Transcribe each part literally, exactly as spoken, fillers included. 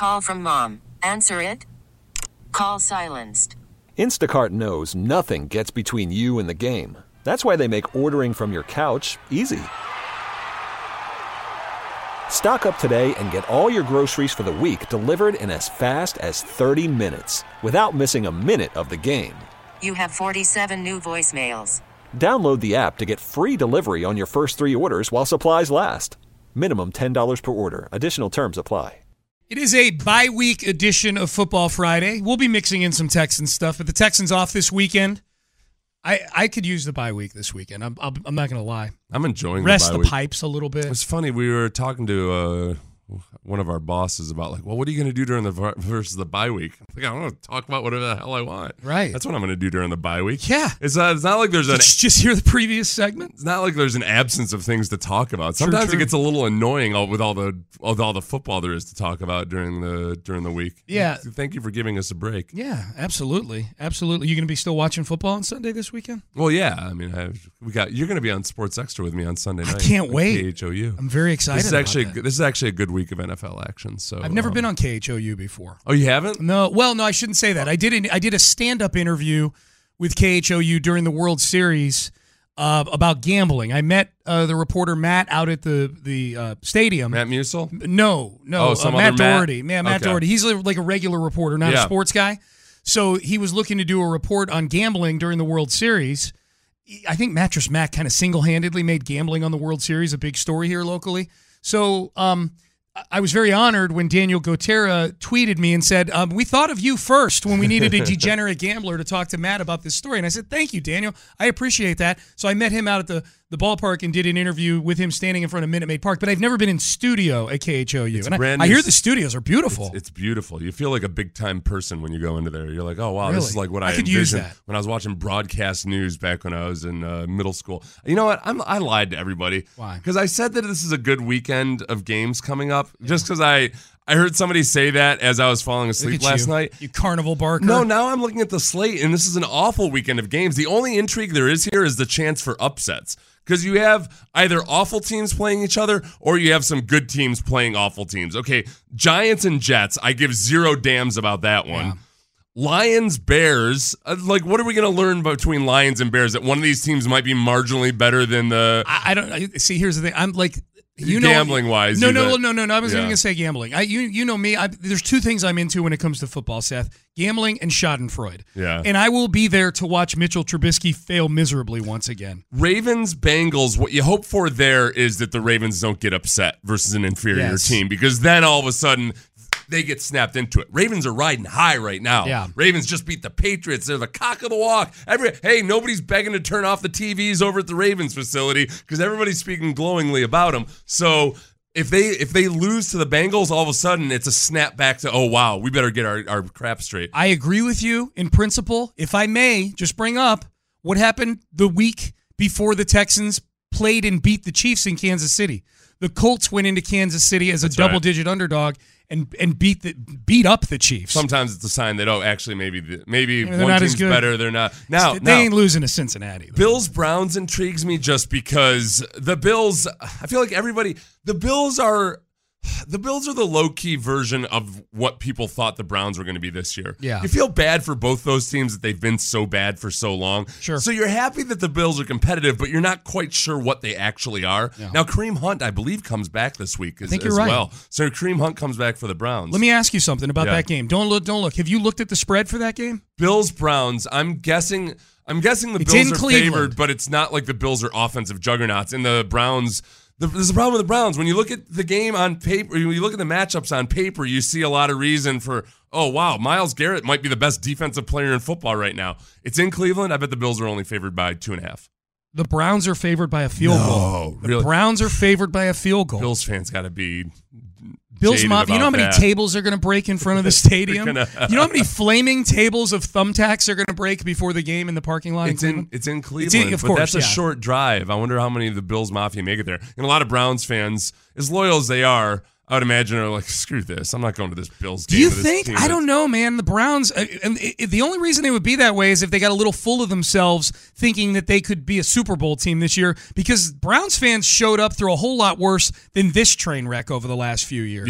Call from mom. Answer it. Call silenced. Instacart knows nothing gets between you and the game. That's why they make ordering from your couch easy. Stock up today and get all your groceries for the week delivered in as fast as thirty minutes without missing a minute of the game. You have forty-seven new voicemails. Download the app to get free delivery on your first three orders while supplies last. Minimum ten dollars per order. Additional terms apply. It is a bye-week edition of Football Friday. We'll be mixing in some Texans stuff, but the Texans off this weekend. I, I could use the bye week this weekend. I'm I'm, I'm not going to lie. I'm enjoying Rest the bye the week. pipes a little bit. It's funny. We were talking to uh, one of our bosses about like, well, what are you going to do during the versus the bye week? I'm like, I don't know. Talk about whatever the hell I want. Right. That's what I'm going to do during the bye week. Yeah. It's not. It's not like there's an. Did you just hear the previous segment? It's not like there's an absence of things to talk about. True, Sometimes true. it gets a little annoying all, with all the with all the football there is to talk about during the during the week. Yeah. Thank you for giving us a break. Yeah, absolutely, absolutely. You going to be still watching football on Sunday this weekend? Well, yeah. I mean, I, we got you're going to be on Sports Extra with me on Sunday night. I can't on wait. K H O U. I'm very excited. This is about actually that. this is actually a good week of N F L action. So I've never um, been on K H O U before. Oh, you haven't? No, well, no, I shouldn't say that. I did. An, I did a stand-up interview with K H O U during the World Series uh, about gambling. I met uh, the reporter Matt out at the the uh, stadium. Matt Musel? No, no, Oh, some uh, Matt other Matt? Doherty. Yeah, Matt Okay. Doherty. He's a, like a regular reporter, not Yeah. a sports guy. So he was looking to do a report on gambling during the World Series. I think Mattress Mac kind of single-handedly made gambling on the World Series a big story here locally. So um, I was very honored when Daniel Gotera tweeted me and said, um, we thought of you first when we needed a degenerate gambler to talk to Matt about this story. And I said, thank you, Daniel. I appreciate that. So I met him out at the, the ballpark and did an interview with him standing in front of Minute Maid Park. But I've never been in studio at K H O U. It's And I, brand I new hear s- the studios are beautiful. It's, it's beautiful. You feel like a big time person when you go into there. You're like, oh wow, Really? this is like what I, I could use envisioned that. when I was watching broadcast news back when I was in uh, middle school. You know what? I'm, I lied to everybody. Why? Because I said that this is a good weekend of games coming up. Just because I I heard somebody say that as I was falling Look asleep at last you, night. You carnival barker. No, now I'm looking at the slate, and this is an awful weekend of games. The only intrigue there is here is the chance for upsets. Because you have either awful teams playing each other or you have some good teams playing awful teams. Okay, Giants and Jets, I give zero damns about that one. Yeah. Lions, Bears, uh, like what are we going to learn between Lions and Bears? That one of these teams might be marginally better than the... I, I don't I, see. Here's the thing. I'm like, you know, Gambling wise, No, you no, bet. no, no, no. I was Yeah. even gonna say gambling. I, you, you know me. I, there's two things I'm into when it comes to football, Seth: gambling and Schadenfreude. Yeah. And I will be there to watch Mitchell Trubisky fail miserably once again. Ravens, Bengals, what you hope for there is that the Ravens don't get upset versus an inferior Yes. team, because then all of a sudden they get snapped into it. Ravens are riding high right now. Yeah. Ravens just beat the Patriots. They're the cock of the walk. Every Hey, nobody's begging to turn off the T Vs over at the Ravens facility because everybody's speaking glowingly about them. So if they if they lose to the Bengals, all of a sudden it's a snap back to, oh, wow, we better get our, our crap straight. I agree with you in principle. If I may just bring up what happened the week before the Texans played and beat the Chiefs in Kansas City. The Colts went into Kansas City as a That's right. double-digit underdog and and beat the beat up the Chiefs. Sometimes it's a sign that, oh, actually, maybe the, maybe Maybe they're one not as team's good. better. They're not. Now, they now ain't losing to Cincinnati. though. Bills Browns intrigues me just because the Bills, I feel like everybody, the Bills are the Bills are the low-key version of what people thought the Browns were going to be this year. Yeah. You feel bad for both those teams that they've been so bad for so long. Sure. So you're happy that the Bills are competitive, but you're not quite sure what they actually are. Yeah. Now, Kareem Hunt, I believe, comes back this week as, think you're as right. well. So Kareem Hunt comes back for the Browns. Let me ask you something about Yeah. that game. Don't look. Don't look. Have you looked at the spread for that game? Bills Browns. I'm guessing. I'm guessing the It's Bills in are Cleveland. favored, but it's not like the Bills are offensive juggernauts. And the Browns. The, there's a problem with the Browns. When you look at the game on paper, when you look at the matchups on paper, you see a lot of reason for, oh wow, Myles Garrett might be the best defensive player in football right now. It's in Cleveland. I bet the Bills are only favored by two and a half. The Browns are favored by a field No, goal. The really? Browns are favored by a field goal. Bills fans got to be. Bills jaded Mafia. You know how about many that. tables are going to break in front of the stadium? gonna- You know how many flaming tables of thumbtacks are going to break before the game in the parking lot? It's in in Cleveland? it's in Cleveland, It's in- of but course, that's a yeah. short drive. I wonder how many of the Bills Mafia make it there. And a lot of Browns fans, as loyal as they are, I would imagine are like, screw this. I'm not going to this Bills game. Do you with this think? team I don't know, man. The Browns, uh, and it, the only reason they would be that way is if they got a little full of themselves thinking that they could be a Super Bowl team this year, because Browns fans showed up through a whole lot worse than this train wreck over the last few years. Yeah.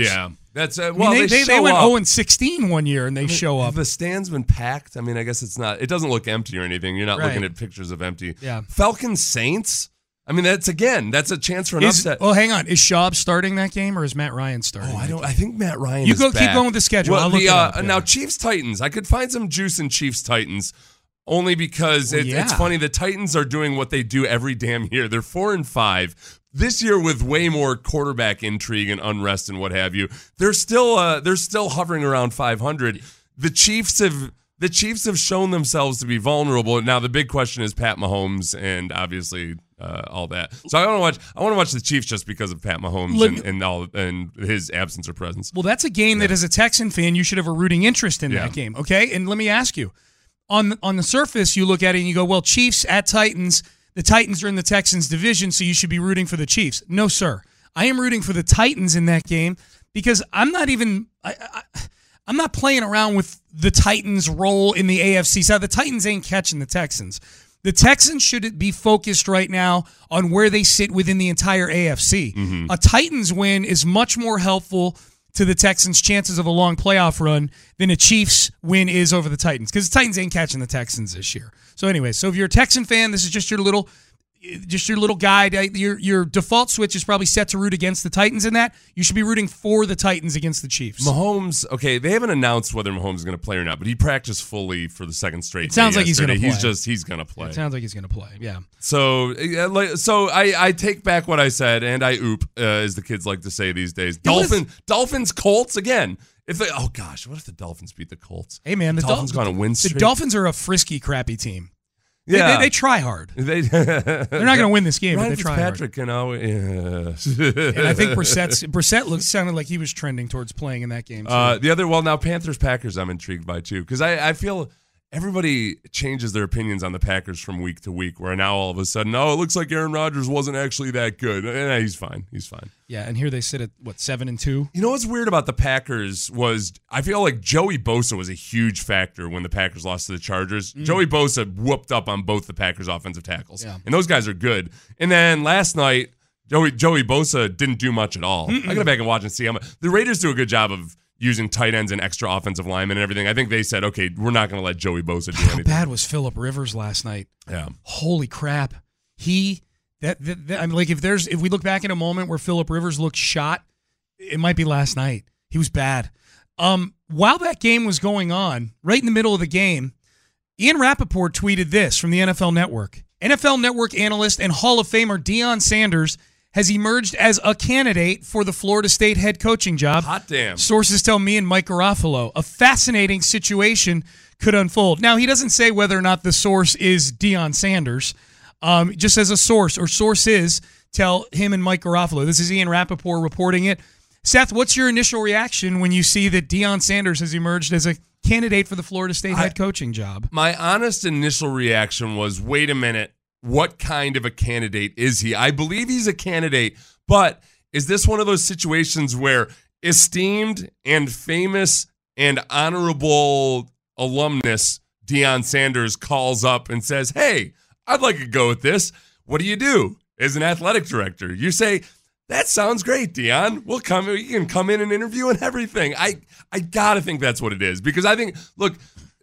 That's uh, I mean, well, they, they, they, show they went up. oh and sixteen one year, and they I mean, show up. The stand's been packed. I mean, I guess it's not. It doesn't look empty or anything. You're not Right. looking at pictures of empty. Yeah. Falcons Saints. I mean, that's again. That's a chance for an Is, upset. well, hang on. Is Schaub starting that game, or is Matt Ryan starting? Oh, I that don't. game? I think Matt Ryan. You is go keep back. going with the schedule. Well, I'll look the, it uh, up, yeah. Now Chiefs Titans. I could find some juice in Chiefs Titans, only because Well, it, yeah. it's funny. The Titans are doing what they do every damn year. They're four and five this year with way more quarterback intrigue and unrest and what have you. They're still. Uh, they're still hovering around five hundred. The Chiefs have. The Chiefs have shown themselves to be vulnerable. Now the big question is Pat Mahomes and obviously uh, all that. So I want to watch. I want to watch the Chiefs just because of Pat Mahomes Look- and, and all and his absence or presence. Well, that's a game that, as a Texan fan, you should have a rooting interest in Yeah. that game. Okay, and let me ask you, on on the surface, you look at it and you go, "Well, Chiefs at Titans. The Titans are in the Texans division, so you should be rooting for the Chiefs." No, sir. I am rooting for the Titans in that game because I'm not even. I, I, I'm not playing around with the Titans' role in the A F C side. The Titans ain't catching the Texans. The Texans should be focused right now on where they sit within the entire A F C. Mm-hmm. A Titans win is much more helpful to the Texans' chances of a long playoff run than a Chiefs win is over the Titans, because the Titans ain't catching the Texans this year. So anyway, so if you're a Texan fan, this is just your little just your little guide. Your your default switch is probably set to root against the Titans in that. You should be rooting for the Titans against the Chiefs. Mahomes, okay, they haven't announced whether Mahomes is going to play or not, but he practiced fully for the second straight. It sounds day like he's gonna yesterday. He's play. just he's going to play. It sounds like he's going to play. Yeah. So, uh, like, so I, I take back what I said, and I oop, uh, as the kids like to say these days. Yeah, what if- Dolphins, Dolphins, Colts again. If they, oh gosh, what if the Dolphins beat the Colts? Hey man, the, the Dolphins Dol- gone a win the streak. Dolphins are a frisky, crappy team. They, Yeah, they, they try hard. They, They're not going to win this game, Ryan but they try hard. Fitzpatrick, you know, yeah. And I think Brissett's, Brissett looked sounded like he was trending towards playing in that game too. Uh, the other, well, now Panthers Packers, I'm intrigued by too, because I, I feel everybody changes their opinions on the Packers from week to week. Where now all of a sudden, oh, it looks like Aaron Rodgers wasn't actually that good. Eh, he's fine. He's fine. yeah, and here they sit at what seven and two. You know what's weird about the Packers was I feel like Joey Bosa was a huge factor when the Packers lost to the Chargers. Mm. Joey Bosa whooped up on both the Packers' offensive tackles, Yeah. and those guys are good. And then last night, Joey Joey Bosa didn't do much at all. Mm-mm. I gotta back and watch and see how much the Raiders do a good job of using tight ends and extra offensive linemen and everything. I think they said, okay, we're not going to let Joey Bosa do How anything. bad was Phillip Rivers last night? Yeah. Holy crap! He that, that, that I'm like if there's if we look back in a moment where Phillip Rivers looked shot, it might be last night. He was bad. Um, while that game was going on, right in the middle of the game, Ian Rappaport tweeted this from the N F L Network. N F L Network analyst and Hall of Famer Deion Sanders has emerged as a candidate for the Florida State head coaching job. Hot damn. Sources tell me and Mike Garofalo. A fascinating situation could unfold. Now, he doesn't say whether or not the source is Deion Sanders. Um, just as a source or sources tell him and Mike Garofalo. This is Ian Rappaport reporting it. Seth, what's your initial reaction when you see that Deion Sanders has emerged as a candidate for the Florida State head coaching job? My honest initial reaction was, wait a minute, what kind of a candidate is he? I believe he's a candidate, but is this one of those situations where esteemed and famous and honorable alumnus Deion Sanders calls up and says, hey, I'd like to go with this. What do you do as an athletic director? You say, that sounds great, Deion. We'll come. You can come in and interview and everything. I, I gotta think that's what it is, because I think, look,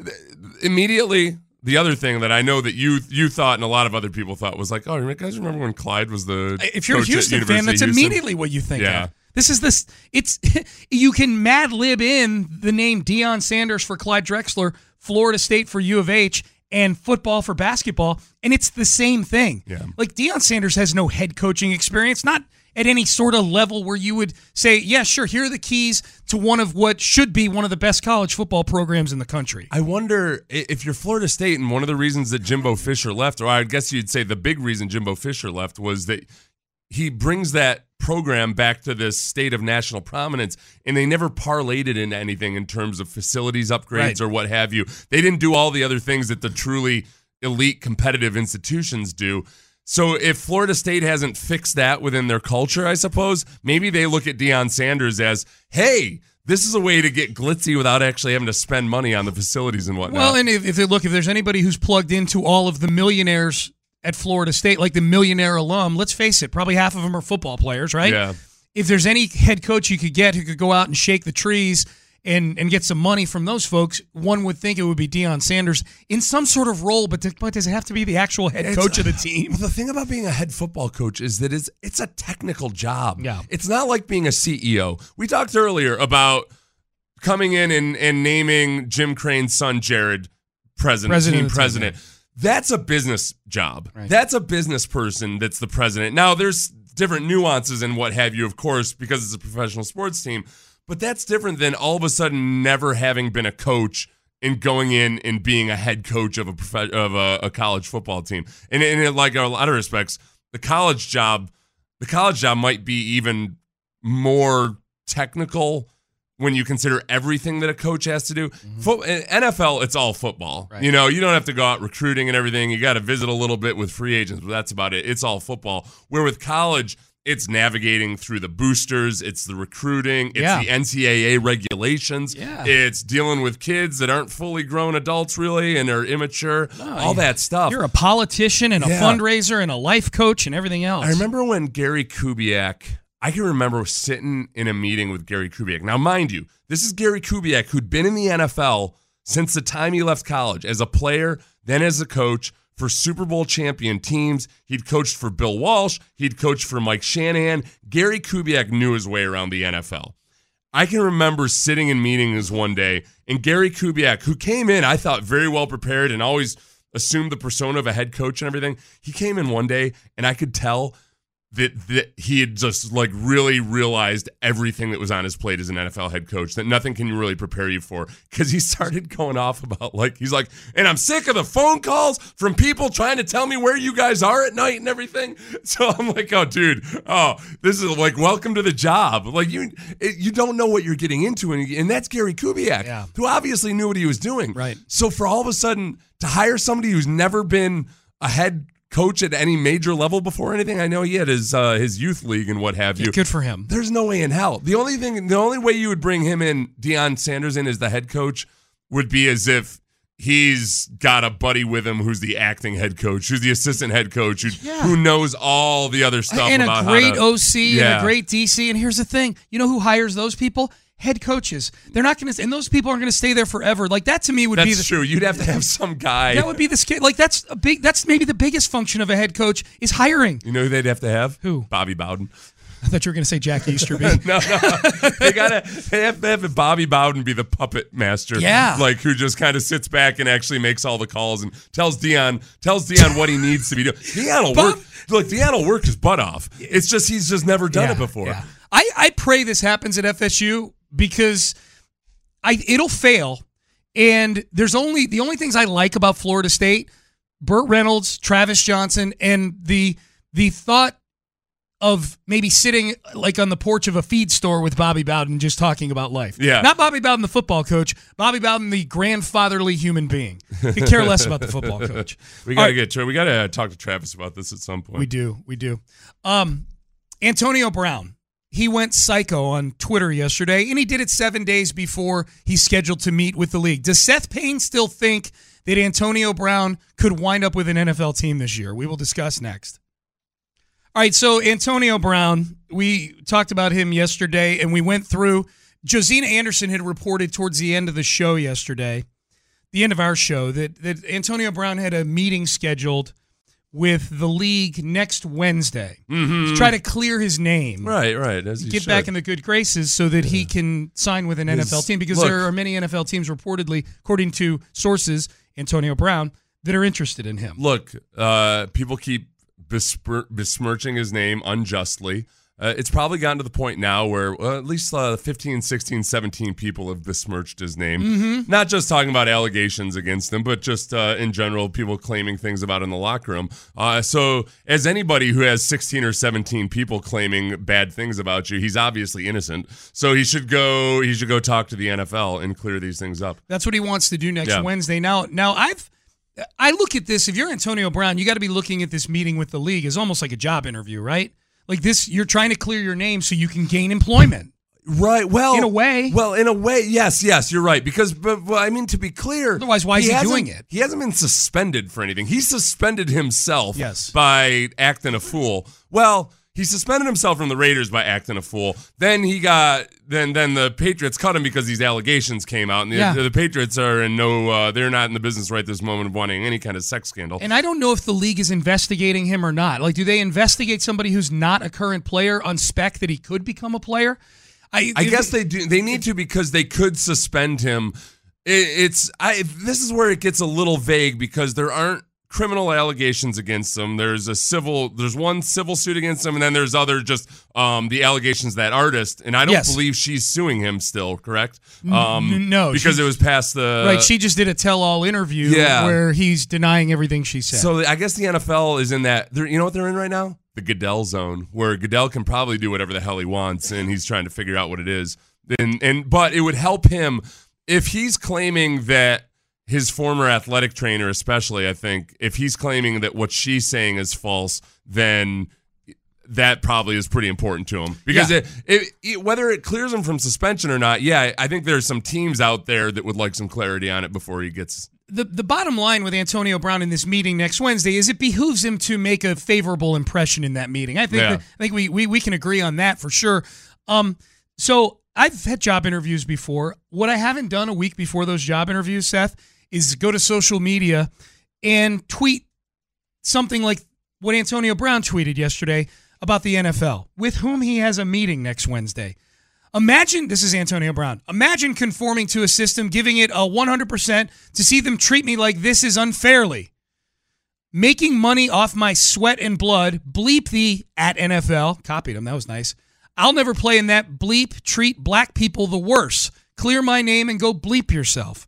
immediately the other thing that I know that you you thought and a lot of other people thought was like, oh, you guys remember when Clyde was the If you're a coach at Houston fan, University that's of Houston? immediately what you think Yeah. of. This is this. It's you can Mad Lib in the name Deion Sanders for Clyde Drexler, Florida State for U of H, and football for basketball, and it's the same thing. Yeah. Like Deion Sanders has no head coaching experience, not at any sort of level where you would say, yeah, sure, here are the keys to one of what should be one of the best college football programs in the country. I wonder i- if you're Florida State, and one of the reasons that Jimbo Fisher left, or I guess you'd say the big reason Jimbo Fisher left, was that he brings that program back to this state of national prominence, and they never parlayed it into anything in terms of facilities upgrades Right. or what have you. They didn't do all the other things that the truly elite competitive institutions do. So if Florida State hasn't fixed that within their culture, I suppose, maybe they look at Deion Sanders as, hey, this is a way to get glitzy without actually having to spend money on the facilities and whatnot. Well, and if, if they look, if there's anybody who's plugged into all of the millionaires at Florida State, like the millionaire alum, let's face it, probably half of them are football players, right? Yeah. if there's any head coach you could get who could go out and shake the trees and and get some money from those folks, one would think it would be Deion Sanders in some sort of role, but, but does it have to be the actual head coach it's, of the team? Well, the thing about being a head football coach is that it's, it's a technical job. Yeah. It's not like being a C E O. We talked earlier about coming in and, and naming Jim Crane's son, Jared, president, President team of the president. team, That's a business job. Right. That's a business person that's the president. Now, there's different nuances and what have you, of course, because it's a professional sports team. But that's different than all of a sudden never having been a coach and going in and being a head coach of a prof- of a, a college football team. And, and in like a lot of respects, the college job, the college job might be even more technical when you consider everything that a coach has to do. Mm-hmm. Fo- N F L, it's all football. Right. You know, you don't have to go out recruiting and everything. You got to visit a little bit with free agents, but that's about it. It's all football. Where with college, it's navigating through the boosters, it's the recruiting, it's yeah. the N C double A regulations, yeah. it's dealing with kids that aren't fully grown adults really and are immature, no, all that stuff. You're a politician and a yeah. fundraiser and a life coach and everything else. I remember when Gary Kubiak, I can remember sitting in a meeting with Gary Kubiak. Now, mind you, this is Gary Kubiak who'd been in the N F L since the time he left college as a player, then as a coach, for Super Bowl champion teams. He'd coached for Bill Walsh. He'd coached for Mike Shanahan. Gary Kubiak knew his way around the N F L. I can remember sitting in meetings one day, and Gary Kubiak, who came in, I thought, very well prepared and always assumed the persona of a head coach and everything, he came in one day, and I could tell that, that he had just like really realized everything that was on his plate as an N F L head coach, that nothing can really prepare you for, because he started going off about like, he's like, and I'm sick of the phone calls from people trying to tell me where you guys are at night and everything. So I'm like, oh, dude, oh, this is like, welcome to the job. Like you, it, you don't know what you're getting into. And, and that's Gary Kubiak, yeah. who obviously knew what he was doing. Right. So for all of a sudden to hire somebody who's never been a head coach at any major level before anything. I know he had his uh, his youth league and what have you. Yeah, good for him. There's no way in hell. The only thing, the only way you would bring him in, Deion Sanders in as the head coach, would be as if he's got a buddy with him who's the acting head coach, who's the assistant head coach, who, yeah. who knows all the other stuff and about a great how to, O C yeah. and a great D C. And here's the thing: you know who hires those people? Head coaches. They're not going to, and those people aren't going to stay there forever. Like that to me would that's be the, true. You'd have to have some guy. That would be the scale. Like that's a big. That's maybe the biggest function of a head coach is hiring. You know who they'd have to have? Who? Bobby Bowden. I thought you were going to say Jack Easterby. no, no. They gotta. They have to have Bobby Bowden be the puppet master. Yeah, like who just kind of sits back and actually makes all the calls and tells Deion tells Deion what he needs to be doing. Deion will Bob- work. Look, Deion will work his butt off. It's just he's just never done yeah, it before. Yeah. I I pray this happens at F S U because I it'll fail, and there's only the only things I like about Florida State: Burt Reynolds, Travis Johnson, and the the thought of maybe sitting like on the porch of a feed store with Bobby Bowden just talking about life. Yeah. Not Bobby Bowden, the football coach. Bobby Bowden, the grandfatherly human being. Could care less about the football coach. we gotta right. get we gotta talk to Travis about this at some point. We do, we do. Um, Antonio Brown. He went psycho on Twitter yesterday, and he did it seven days before he's scheduled to meet with the league. Does Seth Payne still think that Antonio Brown could wind up with an N F L team this year? We will discuss next. All right, so Antonio Brown, we talked about him yesterday, and we went through. Josina Anderson had reported towards the end of the show yesterday, the end of our show, that, that Antonio Brown had a meeting scheduled with the league next Wednesday mm-hmm. to try to clear his name. Right, right. As he get should. back in the good graces so that yeah. he can sign with an his, N F L team, because look, there are many N F L teams reportedly, according to sources, Antonio Brown, that are interested in him. Look, uh, people keep besmir- besmirching his name unjustly. Uh, it's probably gotten to the point now where well, at least uh, fifteen, sixteen, seventeen people have besmirched his name. Mm-hmm. Not just talking about allegations against him, but just uh, in general, people claiming things about in the locker room. Uh, so as anybody who has sixteen or seventeen people claiming bad things about you, he's obviously innocent. So he should go he should go talk to the N F L and clear these things up. That's what he wants to do next yeah. Wednesday. Now, now I've I look at this, if you're Antonio Brown, you got to be looking at this meeting with the league as almost like a job interview, right? Like this, you're trying to clear your name so you can gain employment. Right. Well, in a way. Well, in a way, yes, yes, you're right. Because, but, well, I mean, to be clear, otherwise, why is he, he doing it? He hasn't been suspended for anything. He suspended himself yes. by acting a fool. Well, he suspended himself from the Raiders by acting a fool. Then he got then then the Patriots cut him because these allegations came out, and the, Yeah. the, the Patriots are in no uh, they're not in the business right this moment of wanting any kind of sex scandal. And I don't know if the league is investigating him or not. Like, do they investigate somebody who's not a current player on spec that he could become a player? I, I guess they do. They need to because they could suspend him. It, it's I. This is where it gets a little vague because there aren't criminal allegations against him. There's a civil. There's one civil suit against him, and then there's other just um, the allegations that artist. And I don't Yes. believe she's suing him still. Correct? N- Um, no, because she- it was past the right. She just did a tell-all interview Yeah. where he's denying everything she said. So I guess the N F L is in that. They're, you know what they're in right now? The Goodell zone, where Goodell can probably do whatever the hell he wants, and he's trying to figure out what it is. And and but it would help him if he's claiming that his former athletic trainer, especially, I think, if he's claiming that what she's saying is false, then that probably is pretty important to him because Yeah. it, it, it whether it clears him from suspension or not. Yeah, I think there's some teams out there that would like some clarity on it before he gets. the the bottom line with Antonio Brown in this meeting next Wednesday is it behooves him to make a favorable impression in that meeting. I think Yeah. that, I think we, we we can agree on that for sure. Um, so I've had job interviews before. What I haven't done a week before those job interviews, Seth, is go to social media and tweet something like what Antonio Brown tweeted yesterday about the N F L, with whom he has a meeting next Wednesday. Imagine, this is Antonio Brown, imagine conforming to a system, giving it a one hundred percent to see them treat me like this is unfairly. Making money off my sweat and blood, bleep the at N F L, copied him, that was nice. I'll never play in that bleep, treat black people the worse. Clear my name and go bleep yourself.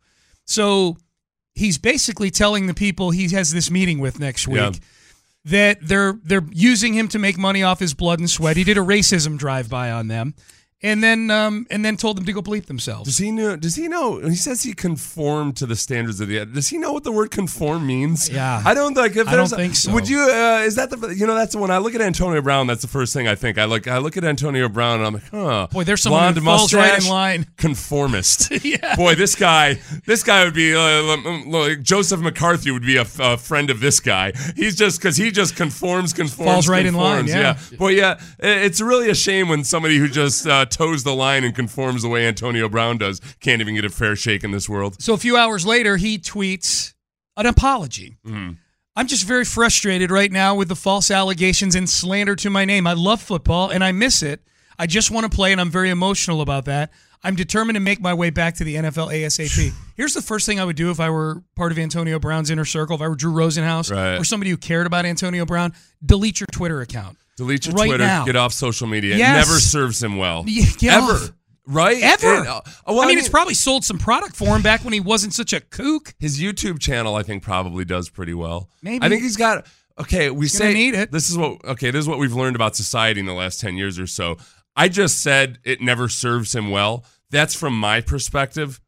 So he's basically telling the people he has this meeting with next week Yeah. that they're they're using him to make money off his blood and sweat. He did a racism drive-by on them. And then, um, and then told them to go bleep themselves. Does he know? Does he know? He says he conformed to the standards of the. Does he know what the word conform means? Yeah. I don't like. If I don't there's a- think so. Would you? Uh, is that the? You know, that's when I look at Antonio Brown. That's the first thing I think. I look. I look at Antonio Brown and I'm like, huh. Boy, there's someone who blonde falls right in mustache, line. Conformist. Yeah. Boy, this guy. This guy would be uh, like Joseph McCarthy would be a, a friend of this guy. He's just because he just conforms, conforms, Falls right in line, conforms. yeah. Boy, yeah. It's really a shame when somebody who just uh, toes the line and conforms the way Antonio Brown does can't even get a fair shake in this world. So a few hours later, he tweets an apology. Mm. I'm just very frustrated right now with the false allegations and slander to my name. I love football and I miss it. I just want to play and I'm very emotional about that. I'm determined to make my way back to the N F L ASAP. Here's the first thing I would do if I were part of Antonio Brown's inner circle, if I were Drew Rosenhaus Right. or somebody who cared about Antonio Brown, delete your Twitter account. Delete your Right Twitter. now. Get off social media. Yes. It never serves him well. Yeah, get Ever. off. Right? Ever. It- uh, well, I mean, it's probably sold some product for him back when he wasn't such a kook. his YouTube channel, I think, probably does pretty well. Maybe. I think he's got. Okay, we He's gonna say need it. this is what. Okay, this is what we've learned about society in the last ten years or so. I just said it never serves him well. That's from my perspective.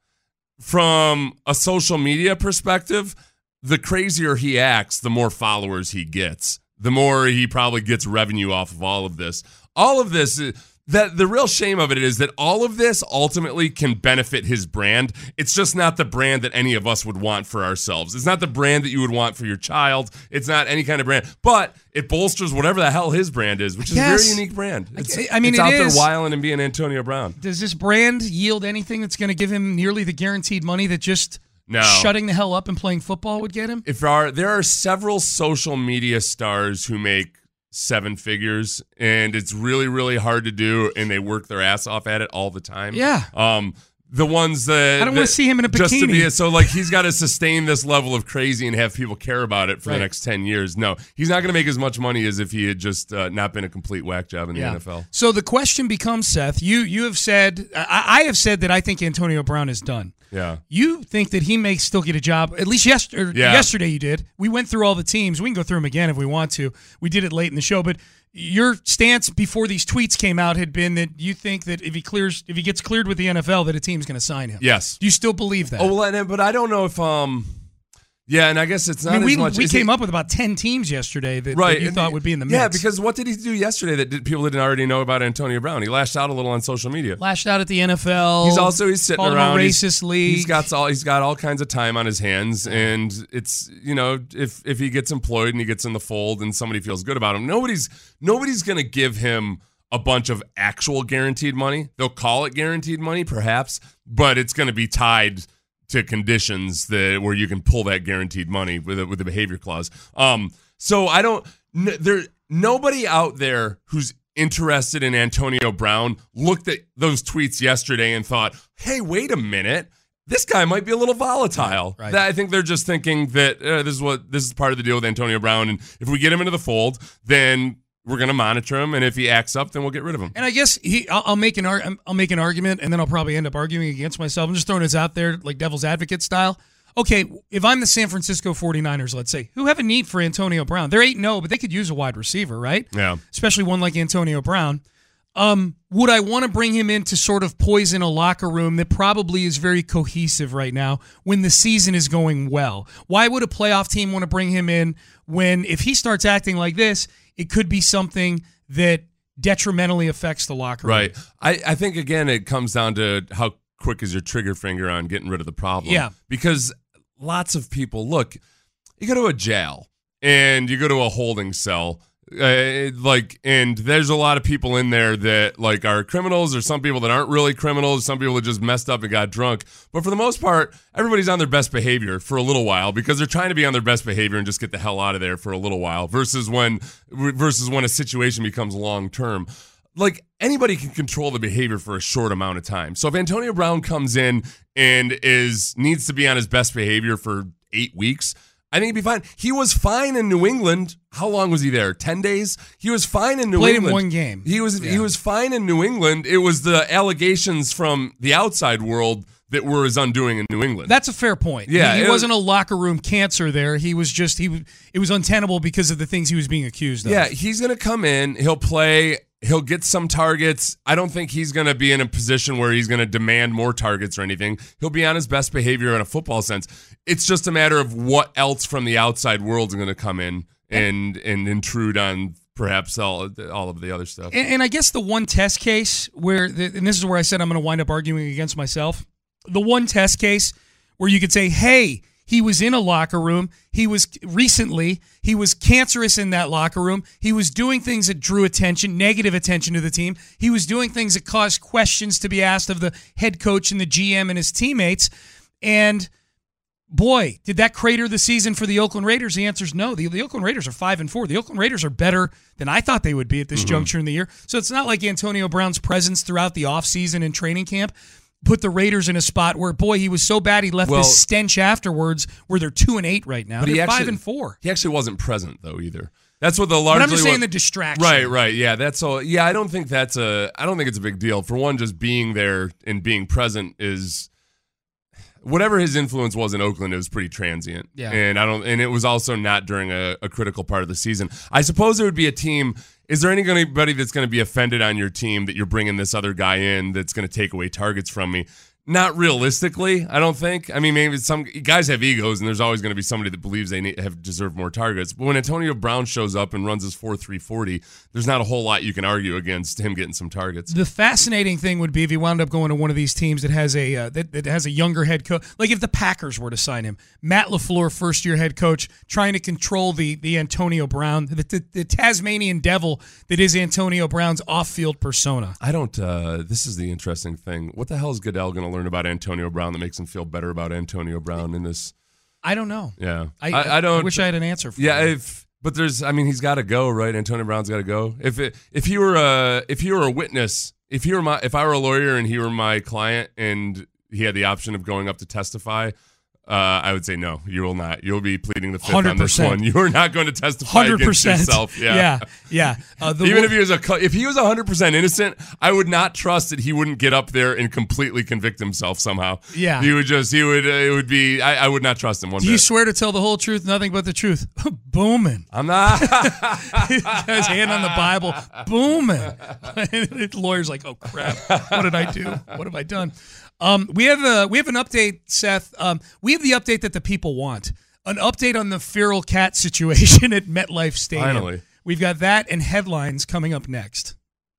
From a social media perspective, the crazier he acts, the more followers he gets. The more he probably gets revenue off of all of this. All of this. Is, That the real shame of it is that all of this ultimately can benefit his brand. It's just not the brand that any of us would want for ourselves. It's not the brand that you would want for your child. It's not any kind of brand, but it bolsters whatever the hell his brand is, which is Yes. a very unique brand. It's, I mean, it's it out is. there wilding and being Antonio Brown. Does this brand yield anything that's going to give him nearly the guaranteed money that just No. shutting the hell up and playing football would get him? If there are there are several social media stars who make seven figures, and it's really, really hard to do, and they work their ass off at it all the time. Yeah. Um, the ones that I don't wanna that- see him in a just to bikini. be so like he's got to sustain this level of crazy and have people care about it for Right. the next ten years. No, he's not going to make as much money as if he had just uh, not been a complete whack job in the N F L. So the question becomes, Seth, you you have said, I, I have said that I think Antonio Brown is done. Yeah. You think that he may still get a job, at least yesterday, Yeah. yesterday you did. We went through all the teams. We can go through them again if we want to. We did it late in the show, but your stance before these tweets came out had been that you think that if he clears, if he gets cleared with the N F L, that a team's going to sign him. Yes. Do you still believe that? Oh well, and, but I don't know if um. Yeah, and I guess it's not I mean, we, as much. we is came it, up with about ten teams yesterday that, right, that you and- thought would be in the mix. Yeah, because what did he do yesterday that did, people didn't already know about Antonio Brown? He lashed out a little on social media. Lashed out at the N F L. He's also he's sitting called him around. a He's- racist league. He's got all he's got all kinds of time on his hands, and it's you know if if he gets employed and he gets in the fold and somebody feels good about him, nobody's nobody's gonna give him a bunch of actual guaranteed money. They'll call it guaranteed money, perhaps, but it's going to be tied to conditions that where you can pull that guaranteed money with a, with the behavior clause. Um, so I don't. N- there nobody out there who's interested in Antonio Brown looked at those tweets yesterday and thought, "Hey, wait a minute." This guy might be a little volatile. Right. That I think they're just thinking that uh, this is what this is part of the deal with Antonio Brown, and if we get him into the fold, then we're going to monitor him, and if he acts up, then we'll get rid of him. And I guess he, I'll, I'll make an ar- I'll make an argument, and then I'll probably end up arguing against myself. I'm just throwing this out there, like devil's advocate style. Okay, if I'm the San Francisco forty-niners, let's say, who have a need for Antonio Brown, they're eight and oh, but they could use a wide receiver, right? Yeah. Especially one like Antonio Brown. Um, would I want to bring him in to sort of poison a locker room that probably is very cohesive right now when the season is going well? Why would a playoff team want to bring him in when, if he starts acting like this, it could be something that detrimentally affects the locker room? Right. I, I think, again, it comes down to how quick is your trigger finger on getting rid of the problem. Yeah. Because lots of people, look, you go to a jail and you go to a holding cell, uh, like, and there's a lot of people in there that, like, are criminals, or some people that aren't really criminals, some people that just messed up and got drunk. But for the most part, everybody's on their best behavior for a little while because they're trying to be on their best behavior and just get the hell out of there for a little while versus when versus when a situation becomes long term. Like, anybody can control the behavior for a short amount of time. So if Antonio Brown comes in and is needs to be on his best behavior for eight weeks, I think he'd be fine. He was fine in New England. How long was he there? Ten days? He was fine in New Played England. in one game. He was Yeah. he was fine in New England. It was the allegations from the outside world that were his undoing in New England. That's a fair point. Yeah, he, he it- wasn't a locker room cancer there. He was just he. It was untenable because of the things he was being accused of. Yeah, he's going to come in. He'll play. He'll get some targets. I don't think he's going to be in a position where he's going to demand more targets or anything. He'll be on his best behavior in a football sense. It's just a matter of what else from the outside world is going to come in and and intrude on perhaps all, all of the other stuff. And, and I guess the one test case where, the, and this is where I said I'm going to wind up arguing against myself. The one test case where you could say, hey, he was in a locker room. He was recently, he was cancerous in that locker room. He was doing things that drew attention, negative attention to the team. He was doing things that caused questions to be asked of the head coach and the G M and his teammates. And boy, did that crater the season for the Oakland Raiders? The answer is no. The, the Oakland Raiders are five and four. The Oakland Raiders are better than I thought they would be at this mm-hmm. juncture in the year. So it's not like Antonio Brown's presence throughout the offseason and training camp put the Raiders in a spot where, boy, he was so bad he left well, this stench afterwards where they're two and eight right now. But they're he actually, five and four. He actually wasn't present though either. That's what the largely. But I'm just saying what, the distraction. Right, right, yeah. That's all. Yeah, I don't think that's a. I don't think it's a big deal. For one, just being there and being present is. Whatever his influence was in Oakland, it was pretty transient. Yeah. And I don't. And it was also not during a, a critical part of the season. I suppose there would be a team. Is there any anybody that's going to be offended on your team that you're bringing this other guy in that's going to take away targets from me? Not realistically, I don't think. I mean, maybe some guys have egos, and there's always going to be somebody that believes they need, have deserved more targets. But when Antonio Brown shows up and runs his four three forty, there's not a whole lot you can argue against him getting some targets. The fascinating thing would be if he wound up going to one of these teams that has a uh, that, that has a younger head coach. Like if the Packers were to sign him, Matt LaFleur, first year head coach, trying to control the the Antonio Brown, the, the, the Tasmanian devil that is Antonio Brown's off field persona. I don't. Uh, this is the interesting thing. What the hell is Goodell going to learn about Antonio Brown that makes him feel better about Antonio Brown in this? I don't know. Yeah, I, I, I don't. I wish I had an answer for yeah, you. if but there's. I mean, he's got to go, right? Antonio Brown's got to go. If it, if he were a if he were a witness, if he were my if I were a lawyer and he were my client and he had the option of going up to testify. Uh, I would say no, you will not. You'll be pleading the fifth one hundred on this percent. one. You are not going to testify one hundred percent. against yourself. Yeah, yeah. yeah. Uh, the Even wo- if he was a if he was one hundred percent innocent, I would not trust that he wouldn't get up there and completely convict himself somehow. Yeah. he would just he would uh, it would be. I, I would not trust him one Do bit. you swear to tell the whole truth, nothing but the truth? Booming. I'm not. His hand on the Bible, booming. The lawyer's like, "Oh crap! What did I do? What have I done?" Um, we have a we have an update, Seth. Um, we have the update that the people want. an update on the feral cat situation at MetLife Stadium. Finally. We've got that and headlines coming up next.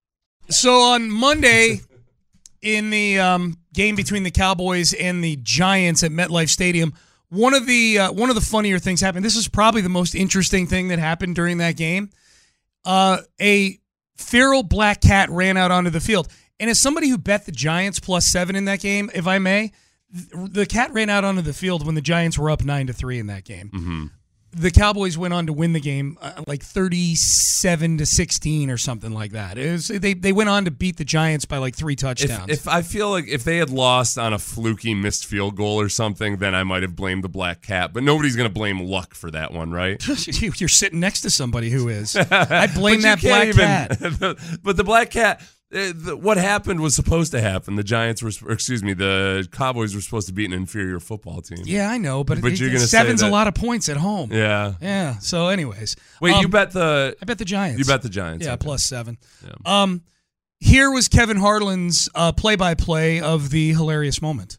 So on Monday, in the um, game between the Cowboys and the Giants at MetLife Stadium, one of the uh, one of the funnier things happened. This is probably the most interesting thing that happened during that game. Uh, a feral black cat ran out onto the field. And as somebody who bet the Giants plus seven in that game, if I may, the cat ran out onto the field when the Giants were up nine to three in that game. Mm-hmm. The Cowboys went on to win the game uh, like thirty-seven to sixteen or something like that. It was, they they went on to beat the Giants by like three touchdowns. If, if I feel like if they had lost on a fluky missed field goal or something, then I might have blamed the black cat. But nobody's going to blame luck for that one, right? You're sitting next to somebody who is. I blame But that you can't black even- cat. But the black cat, uh, the, what happened was supposed to happen. The Giants were, or excuse me, the Cowboys were supposed to beat an inferior football team. Yeah, I know, but, But it, you're it, gonna say seven's a that- lot of points at home. Yeah. Yeah. So, anyways, Wait, um, you bet the I bet the Giants. you bet the Giants. Yeah, okay. plus seven. Yeah. Um, here was Kevin Harlan's uh, play-by-play of the hilarious moment.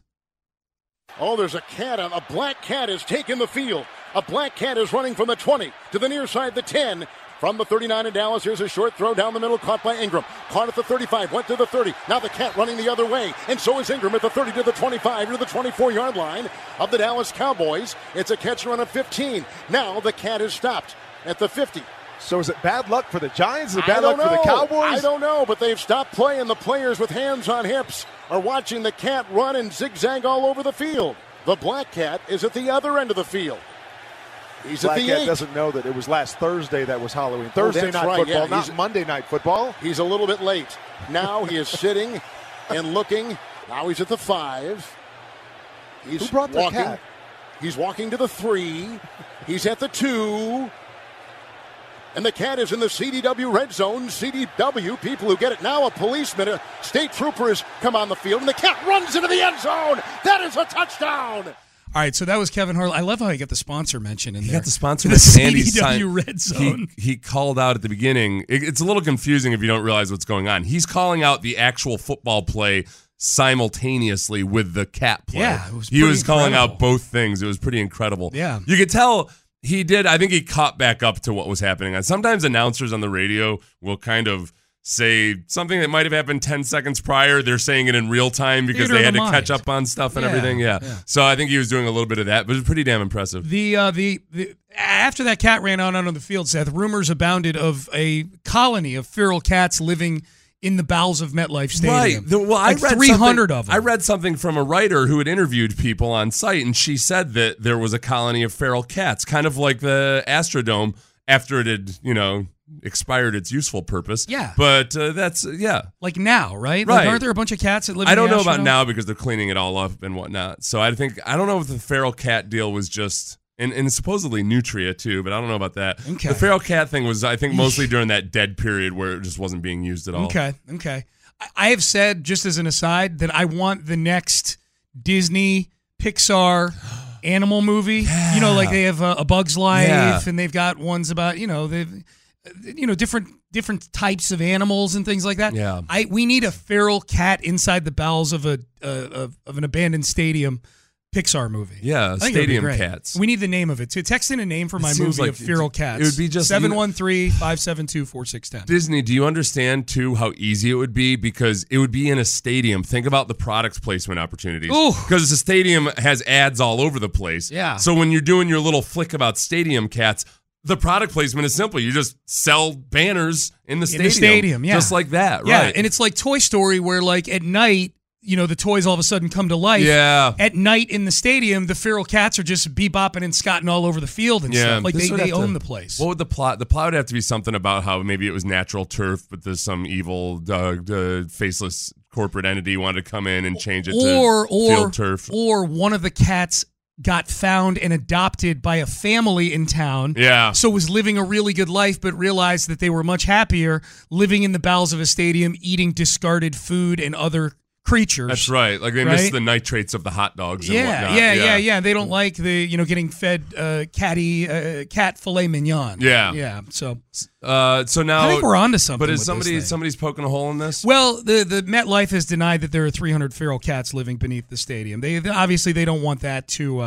Oh, there's a cat. A black cat is taking the field. A black cat is running from the twenty to the near side, the ten. From the thirty-nine in Dallas, here's a short throw down the middle, caught by Ingram. Caught at the thirty-five, went to the thirty. Now the cat running the other way, and so is Ingram at the thirty to the twenty-five to the twenty-four-yard line of the Dallas Cowboys. It's a catch and run of fifteen. Now the cat is stopped at the fifty. So is it bad luck for the Giants? Is it I bad luck don't for the know. Cowboys? I don't know, but they've stopped playing. The players with hands on hips are watching the cat run and zigzag all over the field. The black cat is at the other end of the field. He's Black at the Cat eight. doesn't know that it was last Thursday that was Halloween. Oh, Thursday that's night right, football, yeah, not he's- Monday night football. He's a little bit late. Now he is sitting and looking. Now he's at the five. He's Who brought the walking. cat? He's walking to the three. He's at the two. And the cat is in the C D W red zone. C D W, people who get it. Now a policeman, a state trooper has come on the field, and the cat runs into the end zone. That is a touchdown. All right, so that was Kevin Harlan. I love how he got the sponsor mention in He there. got the sponsor the mention, and he C D W signed- red zone. He, he called out at the beginning. It, it's a little confusing if you don't realize what's going on. He's calling out the actual football play simultaneously with the cat play. Yeah, it was he pretty was calling incredible. out both things. It was pretty incredible. Yeah. You could tell he did. I think he caught back up to what was happening. And sometimes announcers on the radio will kind of say something that might have happened ten seconds prior. They're saying it in real time because Theater they of had the to mind. catch up on stuff and Yeah, everything. Yeah. yeah. So I think he was doing a little bit of that, but it was pretty damn impressive. The uh, the the after that cat ran out onto the field, Seth, rumors abounded of a colony of feral cats living in the bowels of MetLife Stadium. Right. The- well, like I read three hundred something- of them. I read something from a writer who had interviewed people on site, and she said that there was a colony of feral cats, kind of like the Astrodome after it had, you know, expired its useful purpose. Yeah. But uh, that's, uh, yeah. like now, right? Like, Right. aren't there a bunch of cats that live? I in don't the know about Astrodome? now because they're cleaning it all up and whatnot. So I think, I don't know if the feral cat deal was just, and, and supposedly Nutria too, but I don't know about that. Okay. The feral cat thing was, I think, mostly during that dead period where it just wasn't being used at all. Okay, okay. I- I have said, just as an aside, that I want the next Disney, Pixar animal movie. You know, like they have a, a Bug's Life, Yeah. and they've got ones about, you know, they've, you know, different different types of animals and things like that. Yeah. I we need a feral cat inside the bowels of a uh, of, of an abandoned stadium. Pixar movie. Yeah, I think it'd be Stadium great. Cats. We need the name of it too. Text in a name for It my seems movie like of feral cats. it would be just- seven one three, five seven two, four six one zero. Disney, do you understand too how easy it would be? Because it would be in a stadium. Think about the product placement opportunities. Ooh. Because the stadium has ads all over the place. Yeah. So when you're doing your little flick about Stadium Cats, the product placement is simple. You just sell banners in the In stadium. the stadium, yeah. Just like that, Yeah, right? and it's like Toy Story where like at night, you know, the toys all of a sudden come to life. Yeah. At night in the stadium, the feral cats are just bebopping and scotting all over the field and Yeah, stuff. Like this they, would they have to- own the place. What would the plot? The plot would have to be something about how maybe it was natural turf, but there's some evil, uh, uh, faceless corporate entity wanted to come in and change it or to or field turf. or one of the cats got found and adopted by a family in town. Yeah. So was living a really good life, but realized that they were much happier living in the bowels of a stadium, eating discarded food and other creatures. That's right. Like they Right? miss the nitrates of the hot dogs. And Yeah, whatnot. yeah, yeah, yeah. They don't like the, you know, getting fed uh, catty uh, cat filet mignon. Yeah. yeah. So Uh, so now I think we're onto something. But is with somebody this thing. somebody's poking a hole in this? Well, the the MetLife has denied that there are three hundred feral cats living beneath the stadium. They they- obviously they don't want that to uh,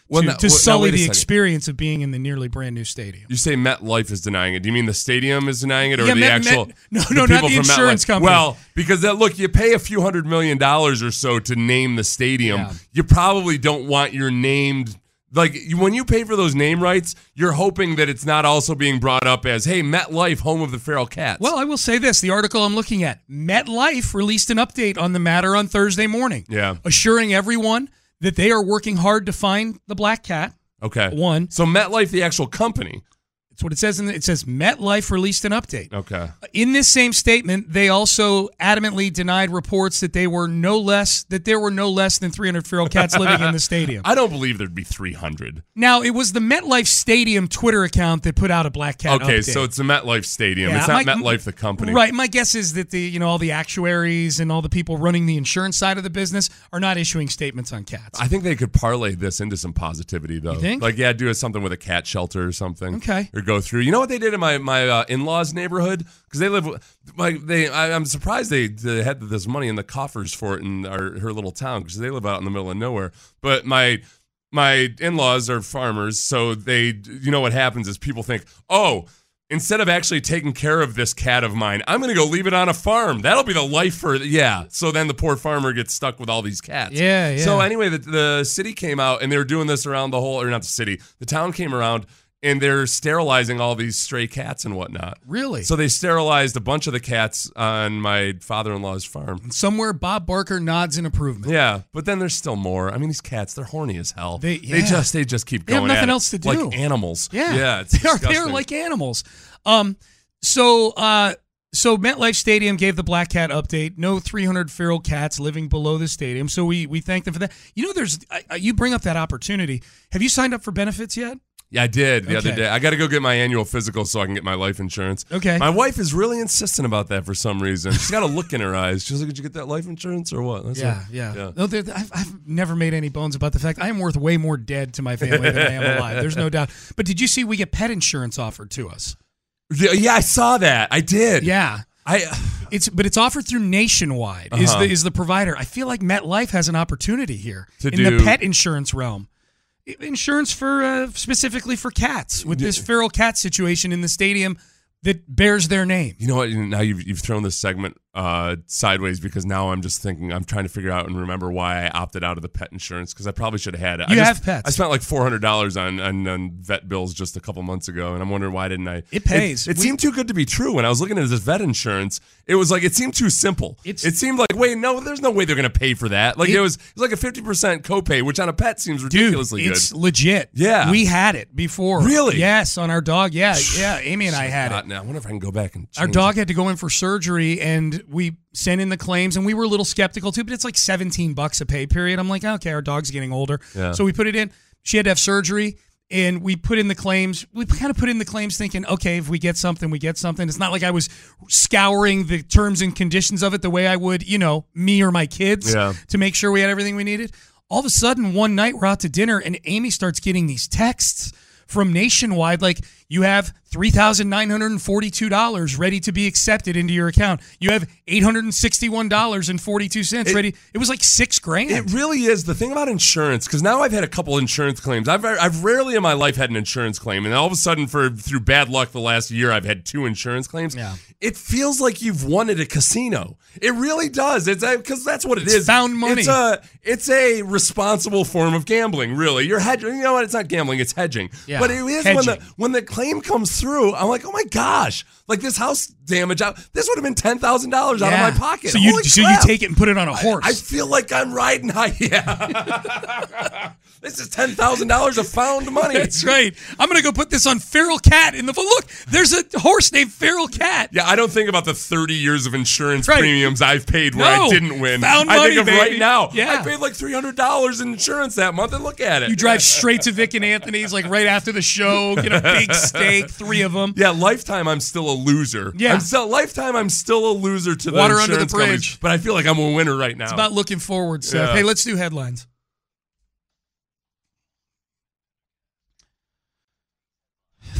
Well, to, no- to well, now, sully wait a the second. experience of being in the nearly brand new stadium. You say MetLife is denying it. Do you mean the stadium is denying it, or Yeah, the Met- actual? Met- no, the no, not people the from insurance MetLife? company. Well, because that, look, you pay a few hundred million dollars or so to name the stadium. Yeah. You probably don't want your named. Like you, when you pay for those name rights, you're hoping that it's not also being brought up as, "Hey, MetLife, home of the feral cats." Well, I will say this. The article I'm looking at, MetLife released an update on the matter on Thursday morning. Yeah. Assuring everyone that they are working hard to find the black cat. okay. One. So MetLife, the actual company. It's what it says. In the, it says MetLife released an update. Okay. In this same statement, they also adamantly denied reports that they were no less that there were no less than three hundred feral cats living in the stadium. I don't believe there'd be three hundred. Now, it was the MetLife Stadium Twitter account that put out a black cat Okay, update. so it's the MetLife Stadium. Yeah, it's not my- MetLife the company. Right. My guess is that the you know all the actuaries and all the people running the insurance side of the business are not issuing statements on cats. I think they could parlay this into some positivity, though. You think? Like, yeah, do something with a cat shelter or something. Okay. Or go through. You know what they did in my my uh, in-laws neighborhood? Because they live like they. I, I'm surprised they, they had this money in the coffers for it in our her little town because they live out in the middle of nowhere. But my my in-laws are farmers, so they. You know what happens is people think, oh. Instead of actually taking care of this cat of mine, I'm going to go leave it on a farm. That'll be the life for, yeah. So then the poor farmer gets stuck with all these cats. Yeah, yeah. So anyway, the, the city came out and they were doing this around the whole, or not the city, the town came around and they're sterilizing all these stray cats and whatnot. Really? So they sterilized a bunch of the cats on my father-in-law's farm. Somewhere Bob Barker nods in approval. Yeah, but then there's still more. I mean, these cats, they're horny as hell. They- they yeah. just they just keep They have going at nothing it else to do. like animals. Yeah, yeah, it's they are. They are disgusting. like animals. Um, so uh, so MetLife Stadium gave the black cat update. No three hundred feral cats living below the stadium. So we we thank them for that. You know, there's I, I- you bring up that opportunity. Have you signed up for benefits yet? Yeah, I did the Okay. other day. I got to go get my annual physical so I can get my life insurance. Okay. My wife is really insistent about that for some reason. She's got a look in her eyes. She's like, "Did you get that life insurance or what?" That's Yeah, it. yeah. No, there- I've, I've never made any bones about the fact I am worth way more dead to my family than I am alive. There's no doubt. But did you see we get pet insurance offered to us? Yeah, yeah, I saw that. I did. Yeah. I. It's but it's offered through Nationwide is Uh-huh. the is the provider. I feel like MetLife has an opportunity here To in the do- pet insurance realm. I- Insurance for uh, specifically for cats with this feral cat situation in the stadium that bears their name. You know what? Now you've you've thrown this segment uh, sideways because now I'm just thinking I'm trying to figure out and remember why I opted out of the pet insurance because I probably should have had it. You I have just, pets. I spent like four hundred dollars on, on on vet bills just a couple months ago, and I'm wondering why didn't I? It pays. It, it We- seemed too good to be true when I was looking at this vet insurance. It was like it seemed too simple. It's- it seemed like wait, no, there's no way they're going to pay for that. Like it, It- was it was like a fifty percent copay, which on a pet seems Dude, ridiculously it's good. legit. Yeah. We had it before. Really? Yes, on our dog. Yeah, yeah. Amy and I had Uh, it. now I wonder if I can go back and Our change dog it. had to go in for surgery, and we sent in the claims, and we were a little skeptical too. But it's like seventeen bucks a pay period. I'm like, okay, our dog's getting older, Yeah. so we put it in. She had to have surgery, and we put in the claims. We kind of put in the claims, thinking, okay, if we get something, we get something. It's not like I was scouring the terms and conditions of it the way I would, you know, me or my kids Yeah. to make sure we had everything we needed. All of a sudden, one night we're out to dinner, and Amy starts getting these texts from Nationwide, like, you have three thousand nine hundred forty-two dollars ready to be accepted into your account. You have eight hundred sixty-one dollars and forty-two cents It- ready. It was like six grand. It really is the thing about insurance because now I've had a couple insurance claims. I've I've rarely in my life had an insurance claim, and all of a sudden, for through bad luck, the last year I've had two insurance claims. Yeah. It feels like you've won at a casino. It really does. It's because that's what it It's is. found money. It's a it's a responsible form of gambling. Really, you're hedging. You know what? It's not gambling. It's hedging. Yeah, But it is when the hedging. when the claim comes through. I'm like, oh my gosh! Like this house damage. I, this would have been ten thousand dollars out of Yeah. my pocket. So you Holy so you crap. take it and put it on a horse. I feel like I'm riding high. Yeah. This is ten thousand dollars of found money. That's right. I'm gonna go put this on Feral Cat in the look. There's a horse named Feral Cat. Yeah, I don't think about the thirty years of insurance Right. premiums I've paid where No. I didn't win. Found I money, think of baby. right now. Yeah. I paid like three hundred dollars in insurance that month, and look at it. You drive straight to Vic and Anthony's like right after the show. Get a big steak, three of them. Yeah, lifetime. I'm still a loser. Yeah. I'm still lifetime. I'm still a loser to the Water under insurance the companies, bridge. but I feel like I'm a winner right now. It's about looking forward, Seth. Yeah. Hey, let's do headlines.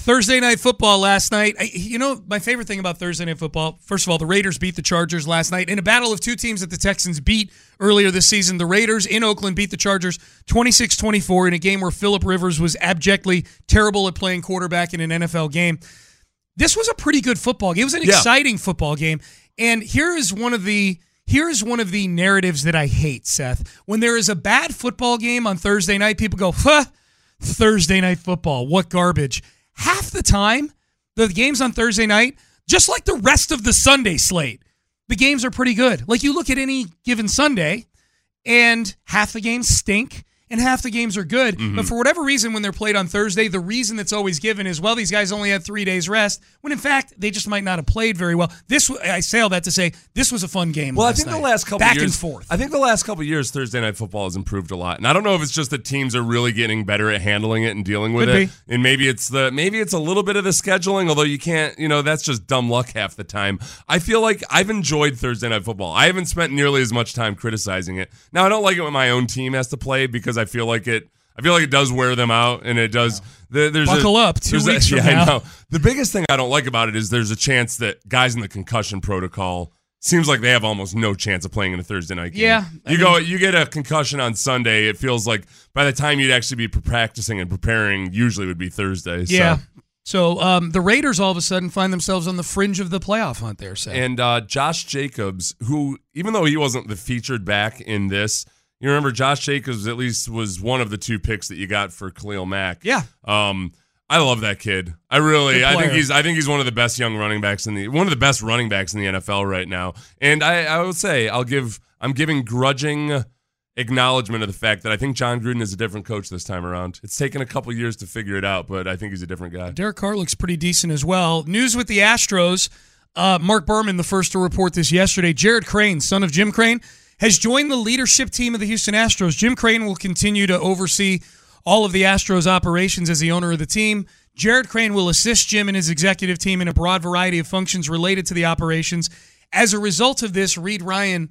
Thursday Night Football last night. I, you know, my favorite thing about Thursday Night Football, first of all, the Raiders beat the Chargers last night in a battle of two teams that the Texans beat earlier this season. The Raiders in Oakland beat the Chargers twenty-six twenty-four in a game where Phillip Rivers was abjectly terrible at playing quarterback in an N F L game. This was a pretty good football game. It was an Yeah. exciting football game. And here is one of the here is one of the narratives that I hate, Seth. When there is a bad football game on Thursday night, people go, huh, Thursday Night Football, what garbage. Half the time, the games on Thursday night, just like the rest of the Sunday slate, the games are pretty good. Like you look at any given Sunday, and half the games stink, and half the games are good. Mm-hmm. But for whatever reason, when they're played on Thursday, the reason that's always given is, well, these guys only had three days rest, when in fact, they just might not have played very well. This, I say all that to say, this was a fun game Well, I last think night. the last couple Back years, and forth. I think the last couple years, Thursday Night Football has improved a lot, and I don't know if it's just that teams are really getting better at handling it and dealing with Could it, be. and maybe it's the maybe it's a little bit of the scheduling. Although you can't, you know, that's just dumb luck half the time. I feel like I've enjoyed Thursday Night Football. I haven't spent nearly as much time criticizing it. Now, I don't like it when my own team has to play because I feel like it. I feel like it does wear them out, and it does. The, there's Buckle a, up, two there's a- weeks from yeah, now. I know. The biggest thing I don't like about it is there's a chance that guys in the concussion protocol seems like they have almost no chance of playing in a Thursday night game. Yeah, I you mean- go, you get a concussion on Sunday. It feels like by the time you'd actually be practicing and preparing, usually would be Thursday. Yeah. So. So um, the Raiders all of a sudden find themselves on the fringe of the playoff hunt there, Seth. And uh, Josh Jacobs, who even though he wasn't the featured back in this. You remember Josh Jacobs at least was one of the two picks that you got for Khalil Mack. Yeah. Um, I love that kid. I really, Good I think player. he's, I think he's one of the best young running backs in the, one of the best running backs in the N F L right now. And I, I would say I'll give, I'm giving grudging acknowledgement of the fact that I think John Gruden is a different coach this time around. It's taken a couple years to figure it out, but I think he's a different guy. Derek Carr looks pretty decent as well. News with the Astros. Uh, Mark Berman, the first to report this yesterday. Jared Crane, son of Jim Crane, has joined the leadership team of the Houston Astros. Jim Crane will continue to oversee all of the Astros operations as the owner of the team. Jared Crane will assist Jim and his executive team in a broad variety of functions related to the operations. As a result of this, Reed Ryan,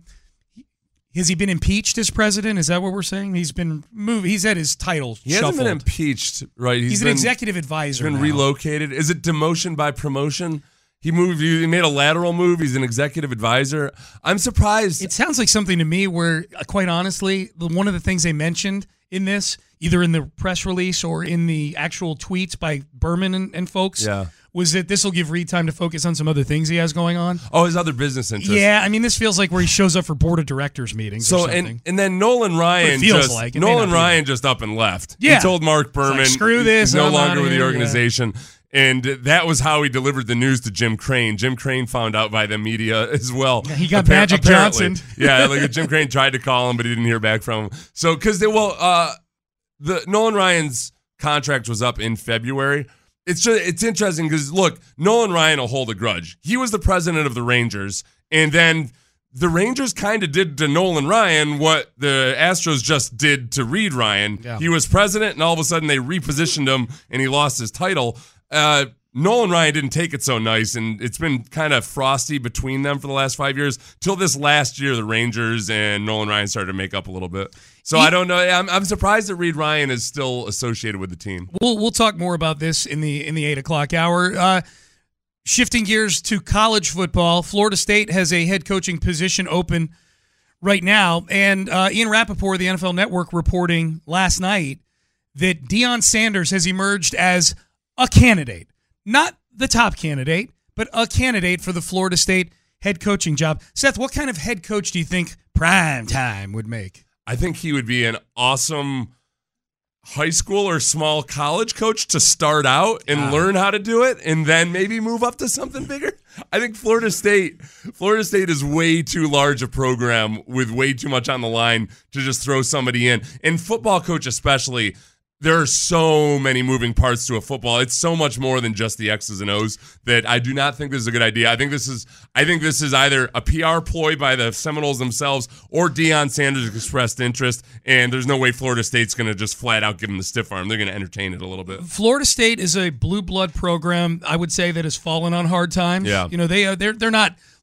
has he been impeached as president? Is that what we're saying? He's been moved. He's had his title He shuffled. hasn't been impeached, right? He's, been, an executive advisor been now. relocated. Is it demotion by promotion? He moved. He made a lateral move. He's an executive advisor. I'm surprised. It sounds like something to me where, uh, quite honestly, the, one of the things they mentioned in this, either in the press release or in the actual tweets by Berman and, and folks, Yeah. was that this will give Reed time to focus on some other things he has going on. oh, his other business interests. Yeah, I mean, this feels like where he shows up for board of directors meetings or So something. and and then Nolan Ryan feels just like. It may Nolan not be. Ryan just up and left. Yeah. He told Mark Berman, like, screw this, he's no I'm longer outta with the here, organization. And that was how he delivered the news to Jim Crane. Jim Crane found out by the media as well. Yeah, he got Appar- Magic apparently. Johnson. Yeah, like Jim Crane tried to call him, but he didn't hear back from him. So, because they, well, uh, the Nolan Ryan's contract was up in February. It's just, it's interesting because look, Nolan Ryan will hold a grudge. He was the president of the Rangers, and then the Rangers kind of did to Nolan Ryan what the Astros just did to Reed Ryan. Yeah. He was president, and all of a sudden they repositioned him, and he lost his title. Uh, Nolan Ryan didn't take it so nice, and it's been kind of frosty between them for the last five years. Till this last year, the Rangers and Nolan Ryan started to make up a little bit. So He- I don't know. I'm, I'm surprised that Reed Ryan is still associated with the team. We'll we'll talk more about this in the in the eight o'clock hour. Uh, shifting gears to college football, Florida State has a head coaching position open right now, and uh, Ian Rappaport of the N F L Network reporting last night that Deion Sanders has emerged as a candidate, not the top candidate, but a candidate for the Florida State head coaching job. Seth, what kind of head coach do you think prime time would make? I think he would be an awesome high school or small college coach to start out and Wow. learn how to do it and then maybe move up to something bigger. I think Florida State, Florida State is way too large a program with way too much on the line to just throw somebody in. And football coach especially, there are so many moving parts to a football. It's so much more than just the X's and O's that I do not think this is a good idea. I think this is I think this is either a P R ploy by the Seminoles themselves or Deion Sanders expressed interest, and there's no way Florida State's going to just flat out give them the stiff arm. They're going to entertain it a little bit. Florida State is a blue blood program, I would say, that has fallen on hard times. Yeah. You know, they are they're they're not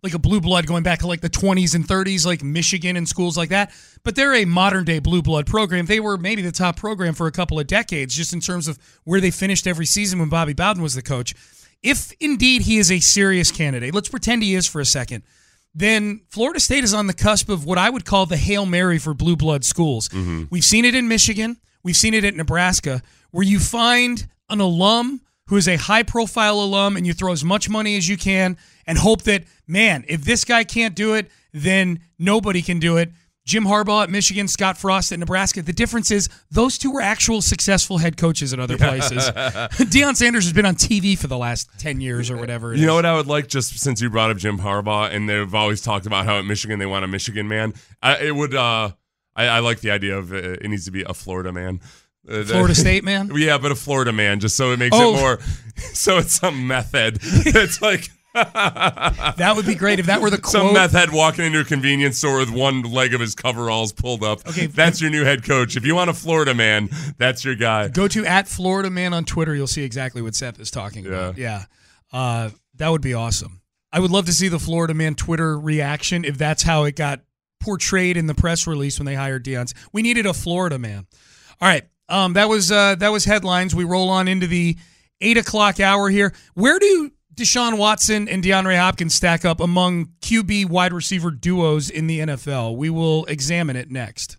like a blue blood going back to like the twenties and thirties, like Michigan and schools like that. But they're a modern day blue blood program. They were maybe the top program for a couple of decades, just in terms of where they finished every season when Bobby Bowden was the coach. If indeed he is a serious candidate, let's pretend he is for a second, then Florida State is on the cusp of what I would call the Hail Mary for blue blood schools. Mm-hmm. We've seen it in Michigan. We've seen it at Nebraska, where you find an alum who is a high-profile alum and you throw as much money as you can and hope that, man, if this guy can't do it, then nobody can do it. Jim Harbaugh at Michigan, Scott Frost at Nebraska. The difference is those two were actual successful head coaches at other places. Deion Sanders has been on T V for the last ten years or whatever. You is. know what I would like, just since you brought up Jim Harbaugh, and they've always talked about how at Michigan they want a Michigan man. I, it would. Uh, I, I like the idea of it, it needs to be a Florida man. Florida State man? Yeah, but a Florida man, just so it makes oh. it more, so it's some meth head. It's like. That would be great if that were the quote. Some meth head walking into a convenience store with one leg of his coveralls pulled up. Okay, that's your new head coach. If you want a Florida man, that's your guy. Go to at Florida Man on Twitter. You'll see exactly what Seth is talking about. Yeah, yeah. Uh, that would be awesome. I would love to see the Florida Man Twitter reaction if that's how it got portrayed in the press release when they hired Deion. We needed a Florida man. All right, um, that was uh, that was headlines. We roll on into the eight o'clock hour here. Where do Deshaun Watson and DeAndre Hopkins stack up among Q B wide receiver duos in the N F L? We will examine it next.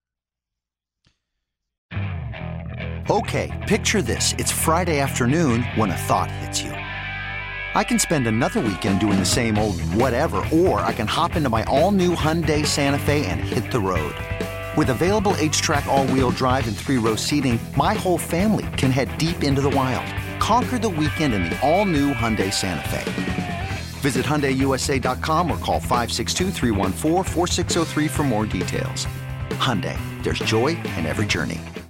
Okay, picture this. It's Friday afternoon when a thought hits you. I can spend another weekend doing the same old whatever, or I can hop into my all-new Hyundai Santa Fe and hit the road. With available H-Track all-wheel drive and three-row seating, my whole family can head deep into the wild. Conquer the weekend in the all-new Hyundai Santa Fe. Visit Hyundai U S A dot com or call five six two, three one four, four six zero three for more details. Hyundai, there's joy in every journey.